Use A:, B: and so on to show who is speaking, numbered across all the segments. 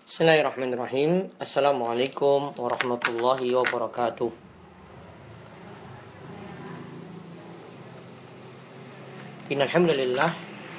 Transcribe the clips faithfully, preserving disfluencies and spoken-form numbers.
A: Bismillahirrahmanirrahim. Assalamualaikum warahmatullahi wabarakatuh. Innal hamdalillah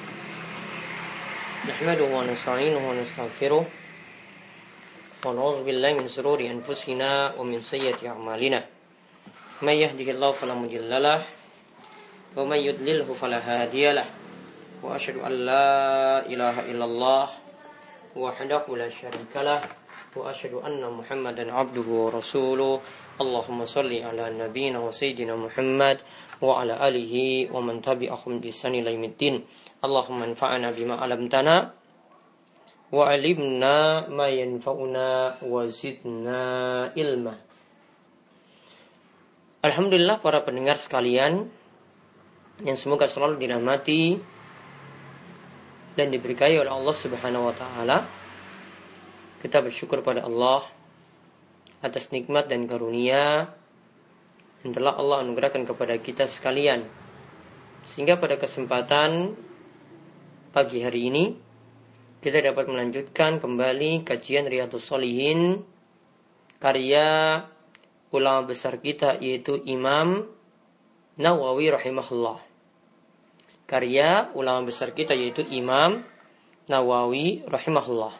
A: nahmaduhu wa nasta'inuhu wa nastaghfiruh wa na'udzu billahi min shururi anfusina wa min sayyiati a'malina. May yahdihillahu fala mudilla lahu wa may yudlilhu fala hadiyalah. Wa asyhadu an la ilaha illallah wahdahu la syarikalah wa asyhadu anna Muhammadan abduhu wa rasuluh. Allahumma shalli ala nabiyyina wa sayyidina Muhammad wa ala alihi wa man tabi'ahum bi ihsan ila yaumiddin. Allahumma anfa'na bima 'allamtana wa 'allimna ma yanfa'una wa zidna ilma. Alhamdulillah para pendengar sekalian yang semoga selalu dirahmati dan diberkahi oleh Allah Subhanahu wa taala. Kita bersyukur pada Allah atas nikmat dan karunia yang telah Allah anugerahkan kepada kita sekalian, sehingga pada kesempatan pagi hari ini kita dapat melanjutkan kembali kajian Riyadhus Shalihin karya ulama besar kita, yaitu Imam Nawawi rahimahullah. Karya ulama besar kita yaitu Imam Nawawi rahimahullah.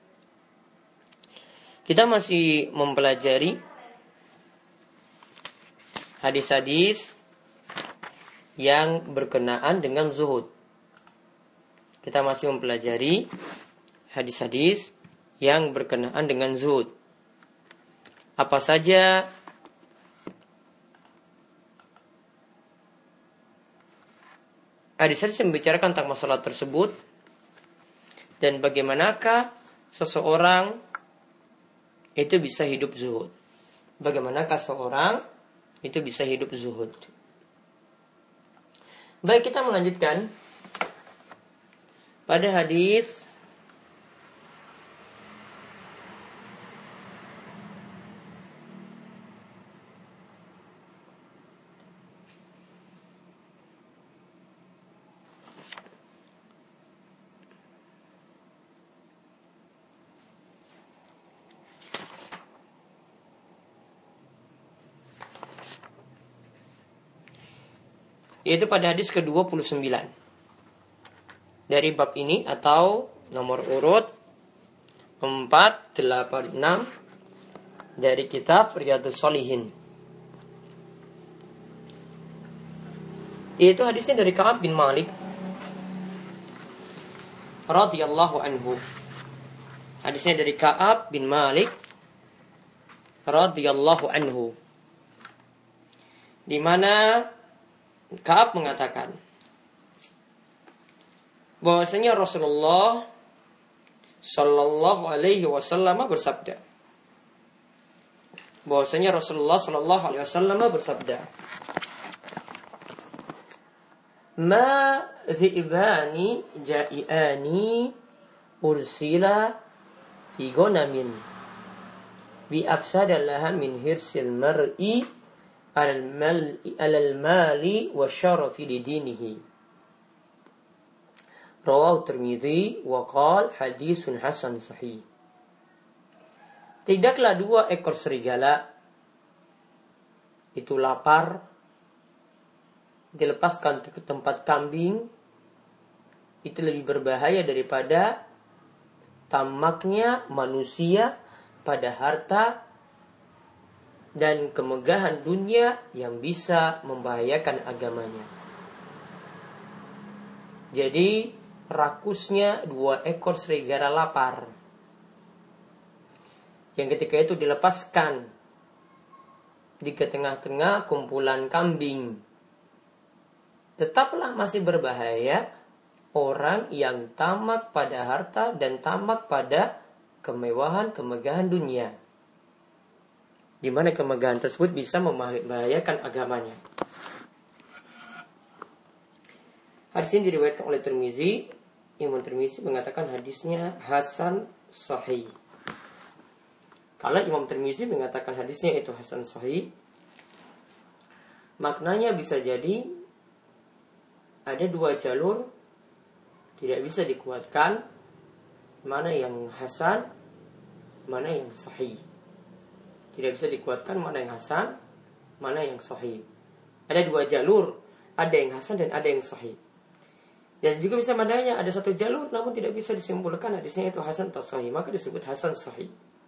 A: Kita masih mempelajari hadis-hadis yang berkenaan dengan zuhud. Kita masih mempelajari hadis-hadis yang berkenaan dengan zuhud. Apa saja hadis-hadis yang membicarakan tentang masalah tersebut, dan bagaimanakah seseorang itu bisa hidup zuhud. Bagaimanakah seorang itu bisa hidup zuhud. Baik, kita melanjutkan pada hadis yaitu pada hadis ke dua puluh sembilan dari bab ini, atau nomor urut empat delapan enam dari kitab Riyadhus Shalihin. Yaitu hadisnya dari Ka'ab bin Malik radhiyallahu anhu. Hadisnya dari Ka'ab bin Malik radhiyallahu anhu, di mana Ka'ab mengatakan bahwasanya Rasulullah sallallahu alaihi wasallam bersabda. Bahwasanya Rasulullah sallallahu alaihi wasallam bersabda, "Ma dhi'bani ja'iani ursila fi ghanamin bi afsada laha min hirsil mar'i alal mali wa syarafi lidinihi." Rawahu Tirmidzi wa qala hadisun hasan sahih. Tidaklah dua ekor serigala itu lapar dilepaskan ke tempat kambing itu lebih berbahaya daripada tamaknya manusia pada harta dan kemegahan dunia yang bisa membahayakan agamanya. Jadi rakusnya dua ekor serigala lapar, yang ketika itu dilepaskan di tengah-tengah kumpulan kambing, tetaplah masih berbahaya orang yang tamak pada harta dan tamak pada kemewahan kemegahan dunia, di mana kemegahan tersebut bisa membahayakan agamanya. Hadis ini diriwayatkan oleh Tirmidzi. Imam Tirmidzi mengatakan hadisnya hasan sahih. Kalau Imam Tirmidzi mengatakan hadisnya itu hasan sahih, maknanya bisa jadi ada dua jalur tidak bisa dikuatkan, mana yang hasan mana yang sahih. Tidak bisa dikuatkan mana yang hasan, mana yang sahih. Ada dua jalur, ada yang hasan dan ada yang sahih. Dan juga bisa madanya ada satu jalur namun tidak bisa disimpulkan hadisnya itu hasan atau sahih, maka disebut hasan sahih.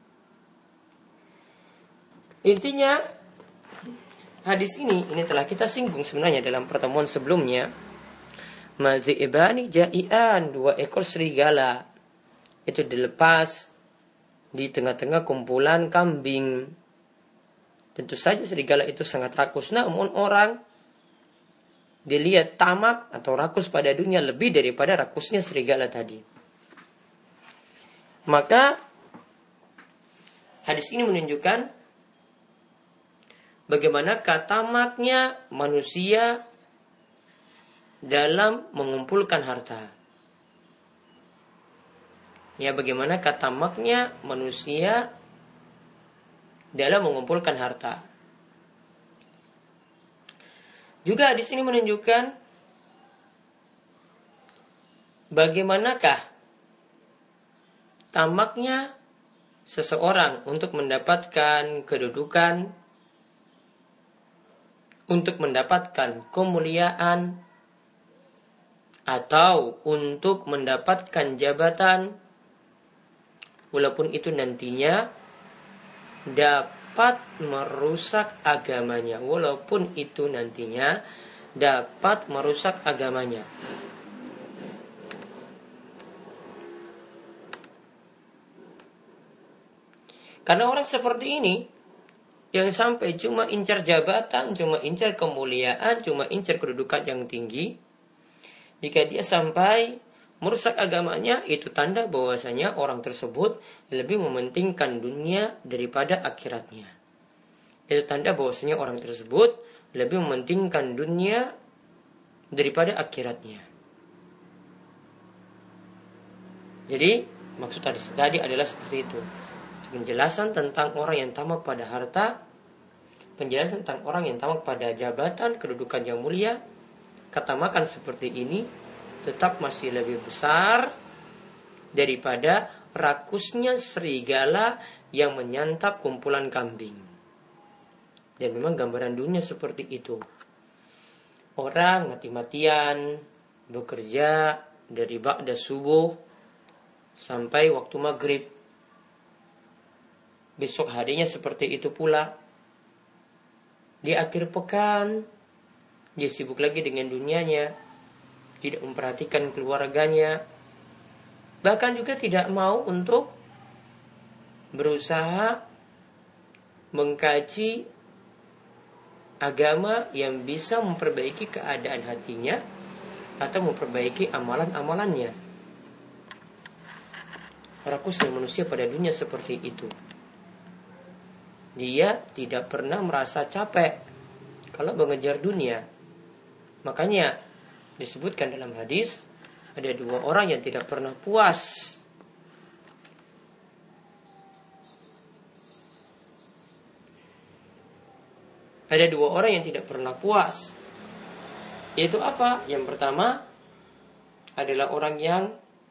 A: Intinya hadis ini ini telah kita singgung sebenarnya dalam pertemuan sebelumnya. Mazi'ibani ja'ian, dua ekor serigala itu dilepas di tengah-tengah kumpulan kambing. Tentu saja serigala itu sangat rakus, namun orang dilihat tamak atau rakus pada dunia lebih daripada rakusnya serigala tadi. Maka hadis ini menunjukkan bagaimana tamaknya manusia dalam mengumpulkan harta. Ya, bagaimana tamaknya manusia dalam mengumpulkan harta. Juga di sini menunjukkan bagaimanakah tamaknya seseorang untuk mendapatkan kedudukan, untuk mendapatkan kemuliaan, atau untuk mendapatkan jabatan, walaupun itu nantinya dapat merusak agamanya, walaupun itu nantinya dapat merusak agamanya. Karena orang seperti ini yang sampai cuma incar jabatan, cuma incar kemuliaan, cuma incar kedudukan yang tinggi, jika dia sampai merusak agamanya, itu tanda bahwasanya orang tersebut lebih mementingkan dunia daripada akhiratnya. Itu tanda bahwasanya orang tersebut lebih mementingkan dunia daripada akhiratnya. Jadi maksud tadi adalah seperti itu. Penjelasan tentang orang yang tamak pada harta, penjelasan tentang orang yang tamak pada jabatan, kedudukan yang mulia, ketamakan seperti ini tetap masih lebih besar daripada rakusnya serigala yang menyantap kumpulan kambing. Dan memang gambaran dunia seperti itu. Orang mati-matian bekerja dari ba'da subuh sampai waktu maghrib. Besok harinya seperti itu pula. Di akhir pekan dia sibuk lagi dengan dunianya, tidak memperhatikan keluarganya, bahkan juga tidak mau untuk berusaha mengkaji agama yang bisa memperbaiki keadaan hatinya atau memperbaiki amalan-amalannya. Rakusnya manusia pada dunia seperti itu. Dia tidak pernah merasa capek kalau mengejar dunia. Makanya disebutkan dalam hadis ada dua orang yang tidak pernah puas. Ada dua orang yang tidak pernah puas. Yaitu apa? Yang pertama adalah orang yang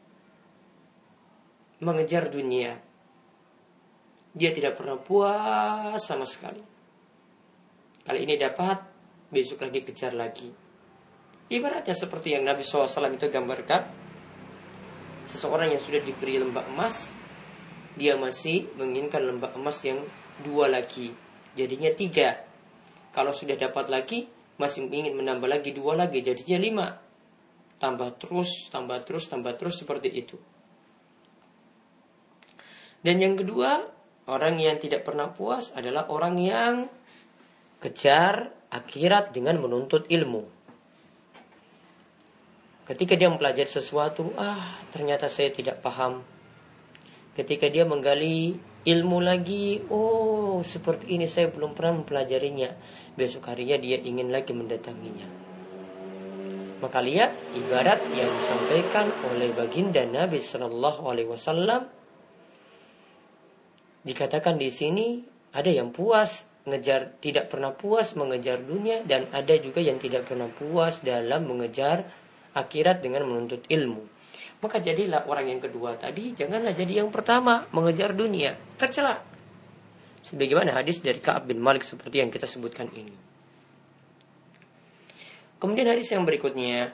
A: mengejar dunia. Dia tidak pernah puas sama sekali. Kali ini dapat, besok lagi kejar lagi. Ibaratnya seperti yang Nabi shallallahu alaihi wasallam itu gambarkan. Seseorang yang sudah diberi lembah emas, dia masih menginginkan lembah emas yang dua lagi, jadinya tiga. Kalau sudah dapat lagi, masih ingin menambah lagi dua lagi, jadinya lima. Tambah terus, tambah terus, tambah terus, seperti itu. Dan yang kedua, orang yang tidak pernah puas adalah orang yang kejar akhirat dengan menuntut ilmu. Ketika dia mempelajari sesuatu, ah ternyata saya tidak paham. Ketika dia menggali ilmu lagi, oh seperti ini saya belum pernah mempelajarinya. Besok harinya dia ingin lagi mendatanginya. Maka lihat ibarat yang disampaikan oleh baginda Nabi Sallallahu Alaihi Wasallam. Dikatakan di sini ada yang puas ngejar, tidak pernah puas mengejar dunia, dan ada juga yang tidak pernah puas dalam mengejar akhirat dengan menuntut ilmu. Maka jadilah orang yang kedua tadi, janganlah jadi yang pertama mengejar dunia, tercela. Sebagaimana hadis dari Ka'ab bin Malik seperti yang kita sebutkan ini. Kemudian hadis yang berikutnya,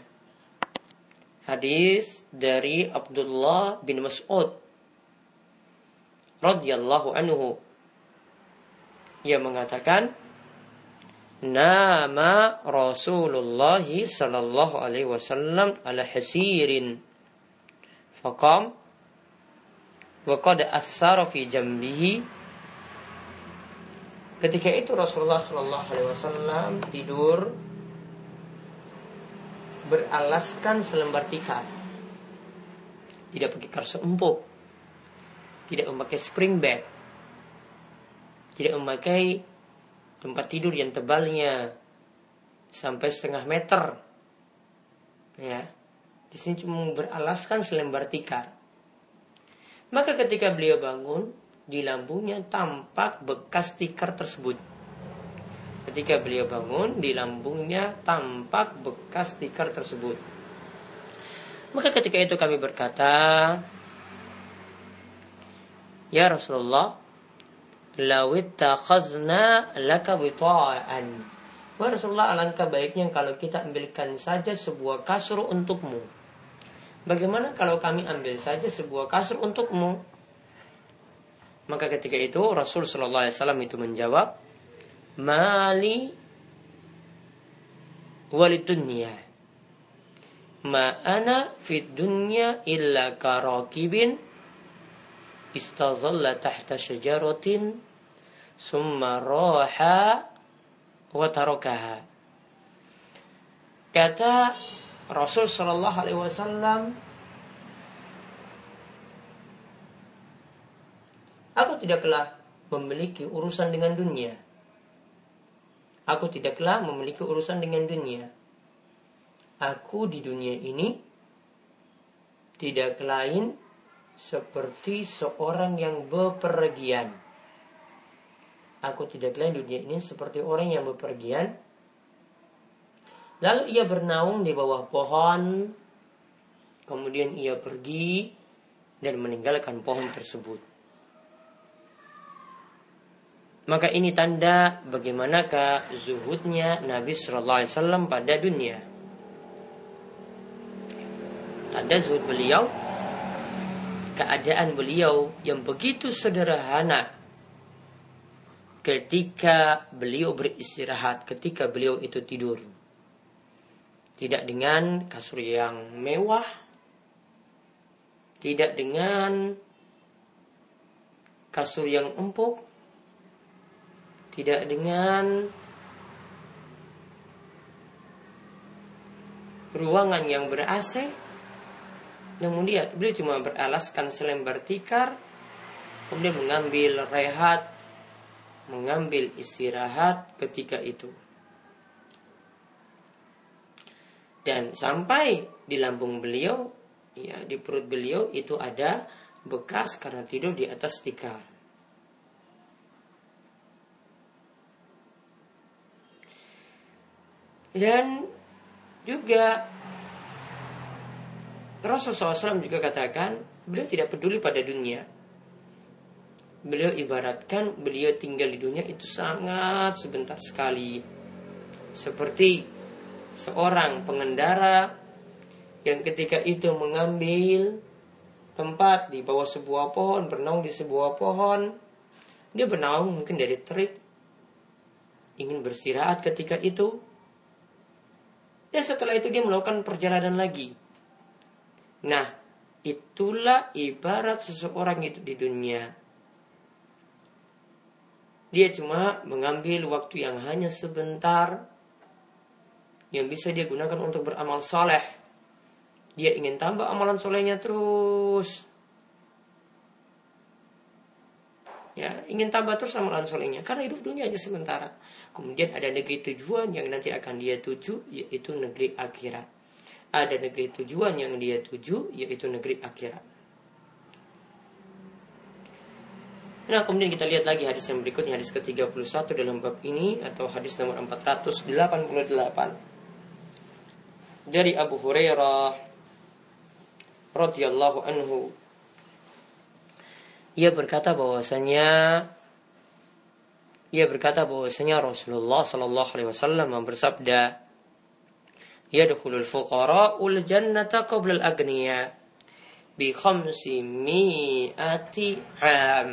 A: hadis dari Abdullah bin Mas'ud radhiyallahu anhu, ia mengatakan, nama Rasulullah sallallahu alaihi wasallam ala hasirin faqam wa qad asara fi jambihi. Ketika itu Rasulullah sallallahu alaihi wasallam tidur beralaskan selembar tikar, tidak pakai kasur empuk, tidak memakai spring bed, tidak memakai tempat tidur yang tebalnya sampai setengah meter. Ya, di sini cuma beralaskan selembar tikar. Maka ketika beliau bangun, di lambungnya tampak bekas tikar tersebut. Ketika beliau bangun, di lambungnya tampak bekas tikar tersebut. Maka ketika itu kami berkata, ya Rasulullah, lawit takhazna laka wita'an. Wah Rasulullah, alangkah baiknya kalau kita ambilkan saja sebuah kasur untukmu. Bagaimana kalau kami ambil saja sebuah kasur untukmu? Maka ketika itu Rasul sallallahu alaihi wasallam itu menjawab, mali walid dunya, ma ana fid dunya illa karakibin istazalla tahta syajaratin summa raha wa tarakaha. Kata Rasul sallallahu alaihi wasallam, aku tidaklah memiliki urusan dengan dunia. Aku tidaklah memiliki urusan dengan dunia. Aku di dunia ini tidak lain seperti seorang yang bepergian. Aku tidak lain di dunia ini seperti orang yang bepergian. Lalu ia bernaung di bawah pohon. Kemudian ia pergi dan meninggalkan pohon tersebut. Maka ini tanda bagaimanakah zuhudnya Nabi sallallahu alaihi wasallam pada dunia. Tanda zuhud beliau, keadaan beliau yang begitu sederhana ketika beliau beristirahat, ketika beliau itu tidur. Tidak dengan kasur yang mewah, tidak dengan kasur yang empuk, tidak dengan ruangan yang ber-A C. Namun dia, beliau cuma beralaskan selembar tikar, kemudian mengambil rehat, mengambil istirahat ketika itu. Dan sampai di lambung beliau, ya di perut beliau itu ada bekas karena tidur di atas tikar. Dan juga Rasulullah shallallahu alaihi wasallam juga katakan, beliau tidak peduli pada dunia. Beliau ibaratkan beliau tinggal di dunia itu sangat sebentar sekali. Seperti seorang pengendara yang ketika itu mengambil tempat di bawah sebuah pohon, bernaung di sebuah pohon. Dia bernaung mungkin dari terik, ingin beristirahat ketika itu. Dan setelah itu dia melakukan perjalanan lagi. Nah, itulah ibarat seseorang itu di dunia. Dia cuma mengambil waktu yang hanya sebentar, yang bisa dia gunakan untuk beramal soleh. Dia ingin tambah amalan solehnya terus. Ya, ingin tambah terus amalan solehnya. Karena hidup dunia hanya sementara. Kemudian ada negeri tujuan yang nanti akan dia tuju, yaitu negeri akhirat. Ada negeri tujuan yang dia tuju, yaitu negeri akhirat. Nah, kemudian kita lihat lagi hadis yang berikutnya, hadis ke tiga puluh satu dalam bab ini, atau hadis nomor empat ratus delapan puluh delapan. Dari Abu Hurairah radhiyallahu anhu, ia berkata bahwasanya ia berkata bahwasanya Rasulullah sallallahu alaihi wasallam bersabda, yadkhulul fuqara'ul jannata qabla al-aghniya bi khamsi mi'ati 'am.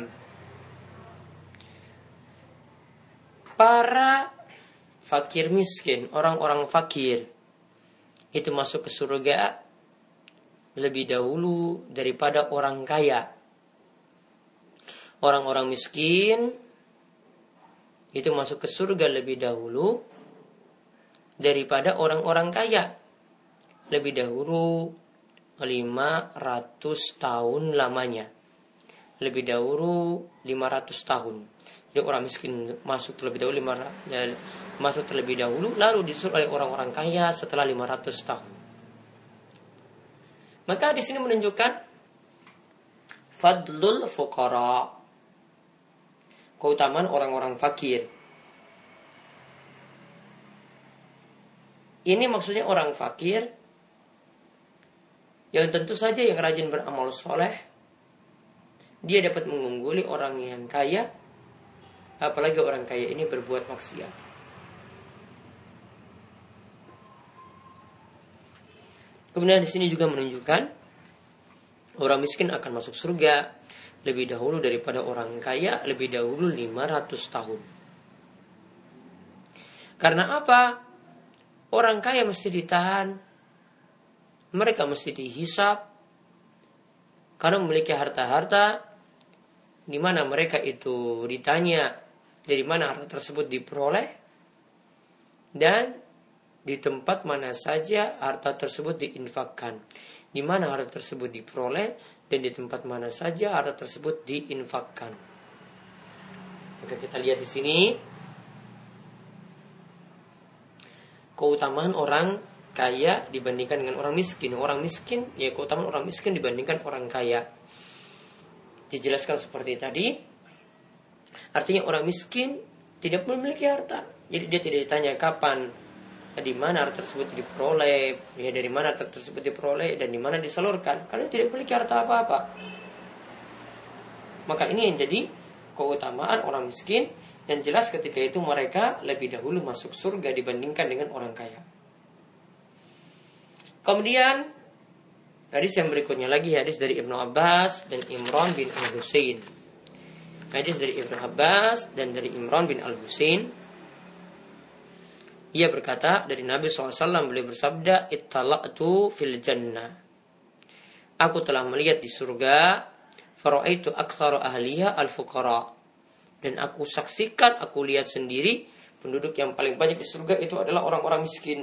A: Para fakir miskin, orang-orang fakir itu masuk ke surga lebih dahulu daripada orang kaya. Orang-orang miskin itu masuk ke surga lebih dahulu daripada orang-orang kaya. Lebih dahulu lima ratus tahun lamanya. Lebih dahulu lima ratus tahun. Jadi orang miskin masuk terlebih dahulu lima, masuk terlebih dahulu, lalu disuruh oleh orang-orang kaya setelah lima ratus tahun. Maka di sini menunjukkan fadlul fuqara, keutamaan orang-orang fakir. Ini maksudnya orang fakir yang tentu saja yang rajin beramal soleh, dia dapat mengungguli orang yang kaya, apalagi orang kaya ini berbuat maksiat. Kemudian di sini juga menunjukkan orang miskin akan masuk surga lebih dahulu daripada orang kaya, lebih dahulu lima ratus tahun. Karena apa? Orang kaya mesti ditahan, mereka mesti dihisap karena memiliki harta-harta di mana mereka itu ditanya dari mana harta tersebut diperoleh dan di tempat mana saja harta tersebut diinfakkan, di mana harta tersebut diperoleh dan di tempat mana saja harta tersebut diinfakkan. Maka kita lihat di sini keutamaan orang kaya dibandingkan dengan orang miskin. Orang miskin, ya keutamaan orang miskin dibandingkan orang kaya. Dijelaskan seperti tadi. Artinya orang miskin tidak memiliki harta. Jadi dia tidak ditanya kapan, di mana harta tersebut diperoleh, ya dari mana harta tersebut diperoleh dan di mana disalurkan. Karena tidak memiliki harta apa-apa. Maka ini yang jadi keutamaan orang miskin. Yang jelas ketika itu mereka lebih dahulu masuk surga dibandingkan dengan orang kaya. Kemudian hadis yang berikutnya lagi, hadis dari Ibnu Abbas dan Imran bin Al-Husain. Hadis dari Ibnu Abbas dan dari Imran bin Al-Husain. Ia berkata dari Nabi shallallahu alaihi wasallam, beliau bersabda, ittala'tu fil jannah. Aku telah melihat di surga, fara'aitu aktsara ahliha al-fuqara. Dan aku saksikan, aku lihat sendiri, penduduk yang paling banyak di surga itu adalah orang-orang miskin.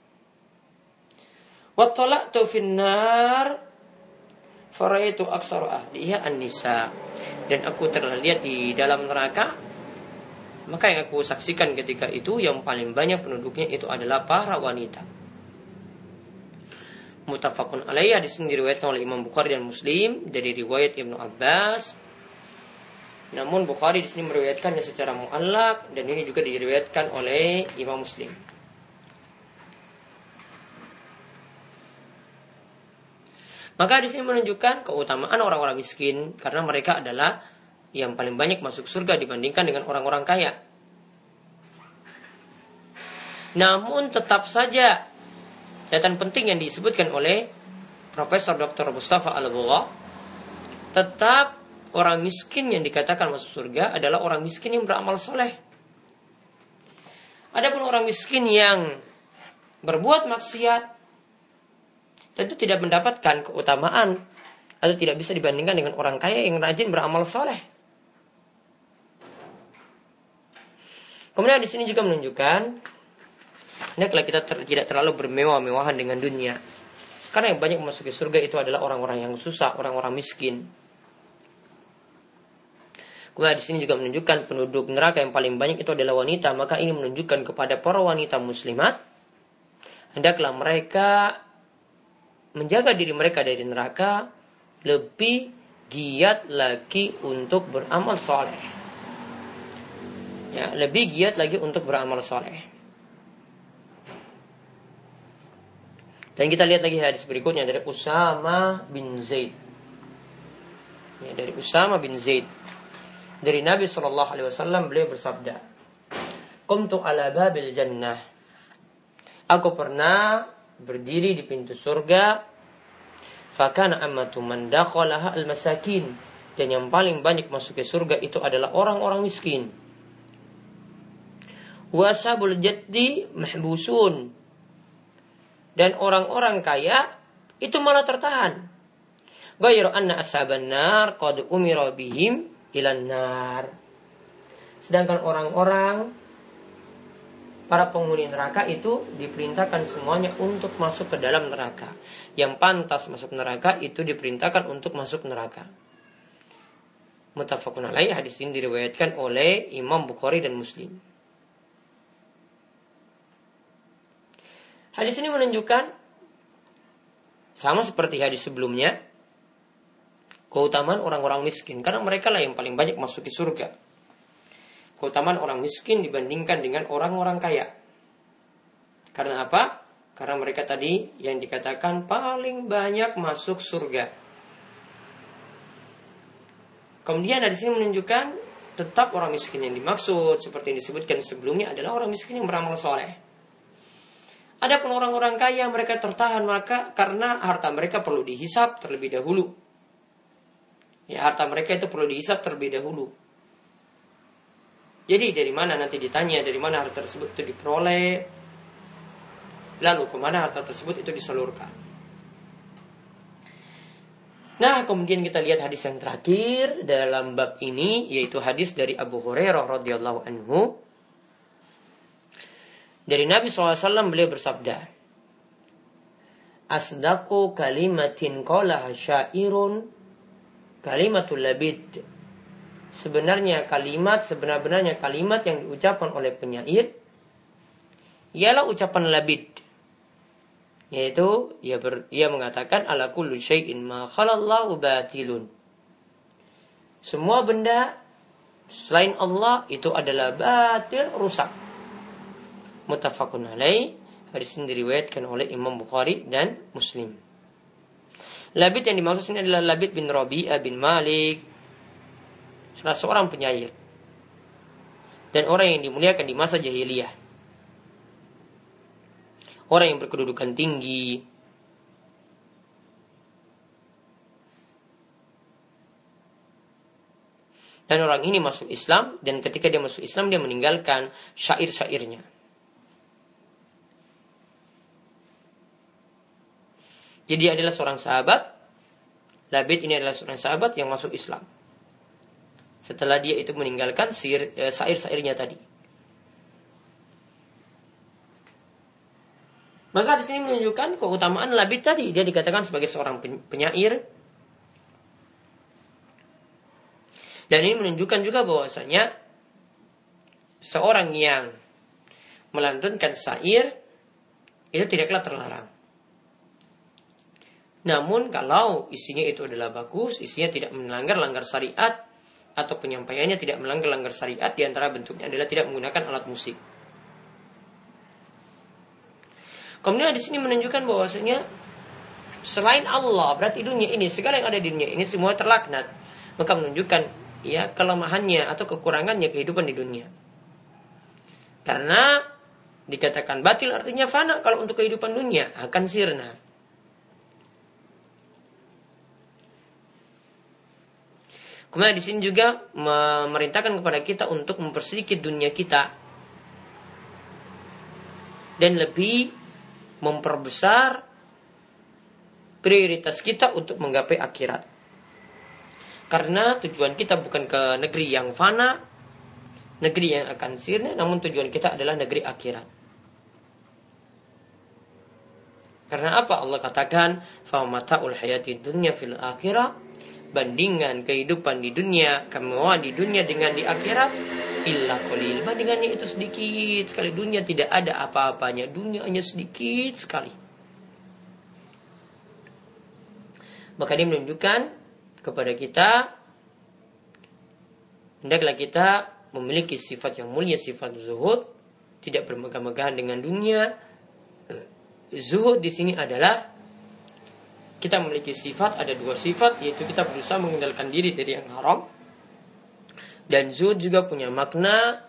A: Wattala'tu finnar faraitu aktsara ahliha an-nisa. Dan aku telah lihat di dalam neraka, maka yang aku saksikan ketika itu yang paling banyak penduduknya itu adalah para wanita. Muttafaqun alaihi, hadis ini diriwayatkan oleh Imam Bukhari dan Muslim dari riwayat Ibnu Abbas. Namun Bukhari di sini meriwayatkannya secara mu'allaq dan ini juga diriwayatkan oleh Imam Muslim. Maka di sini menunjukkan keutamaan orang-orang miskin karena mereka adalah yang paling banyak masuk surga dibandingkan dengan orang-orang kaya. Namun tetap saja catatan penting yang disebutkan oleh Profesor Doktor Mustafa Al-Bugha, tetap orang miskin yang dikatakan masuk surga adalah orang miskin yang beramal soleh. Adapun orang miskin yang berbuat maksiat tentu tidak mendapatkan keutamaan atau tidak bisa dibandingkan dengan orang kaya yang rajin beramal soleh. Kemudian di sini juga menunjukkan hendaklah kita ter, tidak terlalu bermewah-mewahan dengan dunia. Karena yang banyak memasuki surga itu adalah orang-orang yang susah, orang-orang miskin. Kemudian di sini juga menunjukkan penduduk neraka yang paling banyak itu adalah wanita. Maka ini menunjukkan kepada para wanita muslimat, hendaklah mereka menjaga diri mereka dari neraka, lebih giat lagi untuk beramal soleh. Ya, lebih giat lagi untuk beramal soleh. Dan kita lihat lagi hadis berikutnya dari Usama bin Zaid. Ya, dari Usama bin Zaid. Dari Nabi shallallahu alaihi wasallam beliau bersabda, "Qumtu ala babil jannah." Aku pernah berdiri di pintu surga. Fakana ammatu man dakhalaha al-masakin. Dan yang paling banyak masuk ke surga itu adalah orang-orang miskin. Wasabul jaddi mahbusun. Dan orang-orang kaya itu malah tertahan. Ghairu anna ashaban nar qad umira bihim ilan nar. Sedangkan orang-orang para penghuni neraka itu diperintahkan semuanya untuk masuk ke dalam neraka. Yang pantas masuk neraka itu diperintahkan untuk masuk neraka. Muttafaqun alaih, hadis ini diriwayatkan oleh Imam Bukhari dan Muslim. Hadis ini menunjukkan sama seperti hadis sebelumnya, keutamaan orang-orang miskin, karena mereka lah yang paling banyak masuk ke surga. Keutamaan orang miskin dibandingkan dengan orang-orang kaya. Karena apa? Karena mereka tadi yang dikatakan paling banyak masuk surga. Kemudian hadis ini menunjukkan tetap orang miskin yang dimaksud seperti yang disebutkan sebelumnya adalah orang miskin yang beramal soleh. Adapun orang-orang kaya mereka tertahan maka karena harta mereka perlu dihisap terlebih dahulu. Ya, harta mereka itu perlu dihisap terlebih dahulu. Jadi dari mana nanti ditanya dari mana harta tersebut itu diperoleh, lalu kemana harta tersebut itu disalurkan. Nah, kemudian kita lihat hadis yang terakhir dalam bab ini, yaitu hadis dari Abu Hurairah radhiyallahu anhu. Dari Nabi shallallahu alaihi wasallam beliau bersabda, "Asdaqu kalimatin qalaha syairun kalimatul labid." Sebenarnya kalimat, sebenar-benarnya kalimat yang diucapkan oleh penyair ialah ucapan labid. Yaitu ia, ber, ia mengatakan ala kullu syai'in ma khalallahu batilun. Semua benda selain Allah itu adalah batil, rusak. Muttafaqun alaih, hadis ini diriwayatkan oleh Imam Bukhari dan Muslim. Labid yang dimaksud ini adalah Labid bin Rabi'ah bin Malik, salah seorang penyair dan orang yang dimuliakan di masa jahiliyah, orang yang berkedudukan tinggi. Dan orang ini masuk Islam, dan ketika dia masuk Islam dia meninggalkan syair-syairnya. Jadi dia adalah seorang sahabat. Labid ini adalah seorang sahabat yang masuk Islam setelah dia itu meninggalkan syair, eh, syair-syairnya tadi. Maka di sini menunjukkan keutamaan Labid tadi. Dia dikatakan sebagai seorang penyair. Dan ini menunjukkan juga bahwasanya seorang yang melantunkan syair itu tidaklah terlarang. Namun kalau isinya itu adalah bagus, isinya tidak melanggar-langgar syariat, atau penyampaiannya tidak melanggar-langgar syariat, di antara bentuknya adalah tidak menggunakan alat musik. Kemudian di sini menunjukkan bahwasanya selain Allah, berarti dunia ini, segala yang ada di dunia ini semua terlaknat. Maka menunjukkan ya kelemahannya atau kekurangannya kehidupan di dunia. Karena dikatakan batil artinya fana. Kalau untuk kehidupan dunia akan sirna. Kemudian di sini juga memerintahkan kepada kita untuk mempersedikit dunia kita dan lebih memperbesar prioritas kita untuk menggapai akhirat. Karena tujuan kita bukan ke negeri yang fana, negeri yang akan sirna, namun tujuan kita adalah negeri akhirat. Karena apa? Allah katakan, "Fa mata'ul hayatid dunya fil akhirah." Bandingkan kehidupan di dunia, kemewahan di dunia dengan di akhirat, illa qalil. Bandingannya itu sedikit sekali. Dunia tidak ada apa-apanya. Dunia hanya sedikit sekali. Maka dia menunjukkan kepada kita, hendaklah kita memiliki sifat yang mulia, sifat zuhud, tidak bermegah-megahan dengan dunia, zuhud di sini adalah kita memiliki sifat, ada dua sifat, yaitu kita berusaha mengendalikan diri dari yang haram. Dan zuhud juga punya makna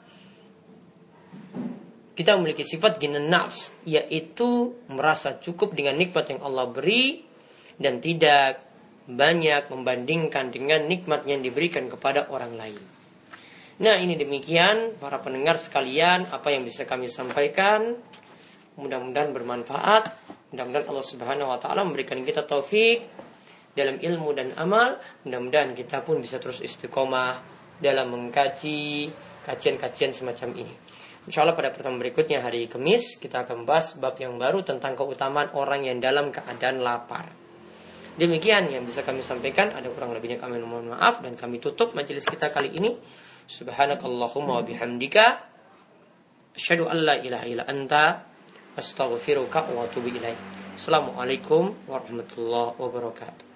A: kita memiliki sifat ginan nafs, yaitu merasa cukup dengan nikmat yang Allah beri dan tidak banyak membandingkan dengan nikmat yang diberikan kepada orang lain. Nah, ini demikian para pendengar sekalian apa yang bisa kami sampaikan. Mudah-mudahan bermanfaat. Mudah-mudahan Allah Subhanahu wa taala memberikan kita taufik dalam ilmu dan amal. Mudah-mudahan kita pun bisa terus istiqomah dalam mengkaji kajian-kajian semacam ini. Insyaallah pada pertemuan berikutnya hari Kamis kita akan membahas bab yang baru tentang keutamaan orang yang dalam keadaan lapar. Demikian yang bisa kami sampaikan. Ada kurang lebihnya kami mohon maaf dan kami tutup majelis kita kali ini. Subhanakallahumma wa bihamdika asyhadu an la ilaha illa anta astaghfiruka wa atubu ilaik. Assalamualaikum warahmatullahi wabarakatuh.